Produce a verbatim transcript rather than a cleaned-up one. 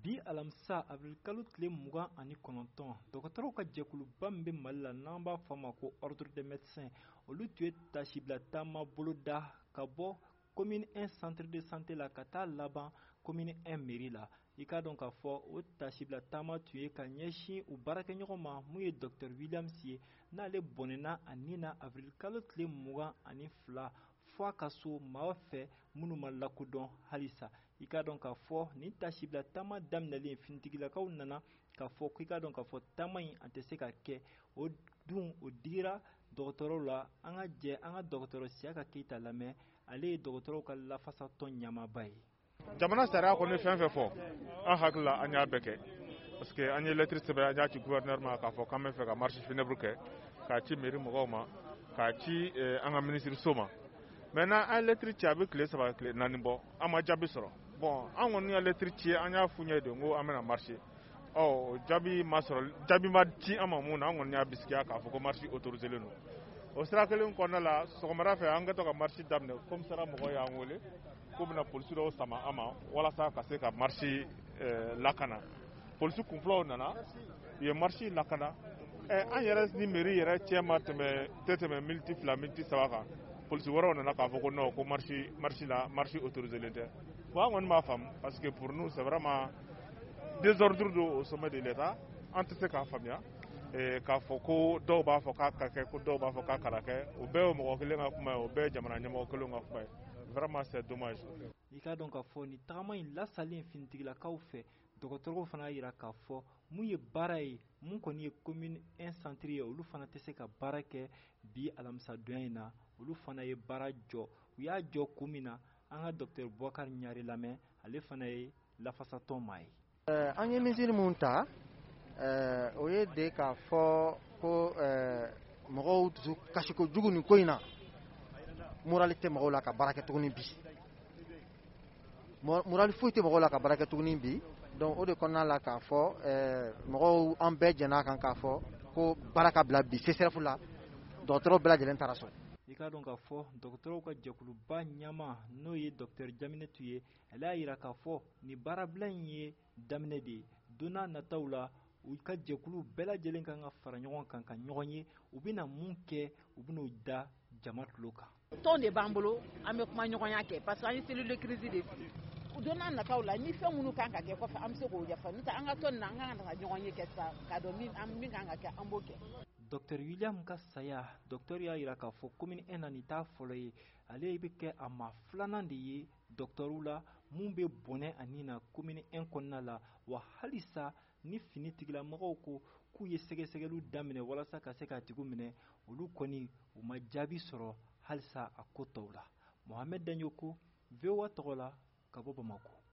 bi alamisa avril kalo tile mugan ani kɔnɔntɔn dɔgɔtɔrɔw ka jɛkuluba min bɛ Mali la n'an b'a fɔ a ma ko ordre des médecins olu tun ye tasibila taama bolo da ka bɔ commune un centre de santé la ka taa laban commune un mairie la. I k'a dɔn k'a fɔ o tasibila taama tun ye ka ɲɛsin u baarakɛɲɔgɔn ma mun ye docteur Williams ye n'ale bɔnɛna a nin na avril kalo tile mugan ani fila fɔ a ka so maa fɛ minnu ma lakodɔn halisa. I k'a dɔn k'a fɔ nin tasibila taama daminɛlen finitigilakaw nana k'a fɔ k'i k'a dɔn k'a fɔ taama in a tɛ se ka kɛ o dun o digira dɔgɔtɔrɔw la. An ka jɛ an ka dɔgɔtɔrɔ Siyaka Keyita lamɛn ale ye dɔgɔtɔrɔw ka lafasatɔn ɲamaba ye. Jamana sariya kɔni fɛn fɛn fɔ an hakili la an y'a bɛɛ kɛ parce que an ye lettre sɛbɛn an y'a ci gouverneur ma k'a fɔ k'an bɛ fɛ ka marche funèbre kɛ k'a ci mairie mɔgɔw ma k'a ci an ka ministre so ma. Maintenant an lettre ci a bɛ tile saba tile naani bɔ an ma jaabi sɔrɔ. Bon an kɔni ka lettre ci an y'a f'u ɲɛ de ko an bɛna marche. Ɔ jaabi ma sɔrɔ jaabi ma ci an ma mun na an kɔni y'a bisikiya k'a fɔ ko marche autorisé len don. O sira kelen kɔnɔna la sɔgɔmada fɛ an ka to ka marche daminɛ commissariat mɔgɔw y'an wele ko bɛna polisi dɔw sama an ma walasa ka se ka marche lakana. Polisi kunfɔlɔw nana u ye marche lakana. An yɛrɛ ni mairie yɛrɛ cɛ ma tɛmɛ tɛ tɛmɛ miniti fila miniti saba kan polisi wɛrɛw nana k'a fɔ ko non ko marche marche la marche autorisé len tɛ. Bon an kɔni b'a faamu parce que pour nous c'est vraiment désordre do au sommet de l'État an tɛ se k'a faamuya. K'a fɔ ko dɔw b'a fɔ k'a ka kɛ ko dɔw b'a fɔ k'a kana kɛ o bɛɛ ye mɔgɔ kelen ka kuma ye o bɛɛ ye jamana ɲɛmɔgɔ kelen ka kuma ye. Vraiment c'est dommage. I k'a dɔn k'a fɔ nin tagama in lasalen finitigilakaw fɛ dɔgɔtɔrɔw fana y'a jira k'a fɔ mun ye baara ye mun kɔni ye commune un centre ye olu fana tɛ se ka baara kɛ bi alamisadonya in na olu fana ye baara jɔ u y'a jɔ kun min na an ka docteur Boubacar Ɲare lamɛn ale fana ye lafasatɔn maa ye. An ye mesure mun ta o ye de k'a fɔ ko mɔgɔw dusu kasi kojugu nin ko in na morali tɛ mɔgɔw la ka baara kɛ tuguni bi morali foyi tɛ mɔgɔw la ka baara kɛ tuguni bi donc o de kɔnɔna la k'a fɔ mɔgɔw an bɛɛ jɛn'a kan k'a fɔ ko baara ka bila bi C S R F la dɔgɔtɔrɔw bɛɛ lajɛlen taara so. I k'a dɔn k'a fɔ dɔgɔtɔrɔw ka jɛkuluba ɲama n'o ye docteur Jaminɛtu ye ale y'a jira k'a fɔ nin baarabila in ye daminɛ de ye don n'a nataw la u ka jɛkulu bɛɛ lajɛlen kan ka fara ɲɔgɔn kan ka ɲɔgɔn ye u bɛna mun kɛ u bɛn'o da jama tulo kan. Tɔn de b'an bolo an bɛ kuma ɲɔgɔnya kɛ parce que an ye cellule de crise de sigi don n'a nataw la ni fɛn minnu kan ka kɛ kɔfɛ an bɛ se k'o ɲɛfɔ n'o tɛ an ka tɔn na an kan ka ɲɔgɔn ye kɛ sisan k'a dɔn min kan ka kɛ an b'o kɛ. docteur William ka saya docteur y'a jira k'a fɔ commune un na nin t'a fɔlɔ ye ale bɛ kɛ a maa filanan de ye docteurw la mun bɛ bɔnɛ a nin na commune un kɔnɔna la wa halisa ni finitigilamɔgɔw ko k'u ye sɛgɛsɛgɛliw daminɛ walasa ka se k'a tigi minɛ olu kɔni u ma jaabi sɔrɔ halisa a ko tɔw la. Mohamed Danjoko V O A tɔgɔ la ka bɔ Bamako.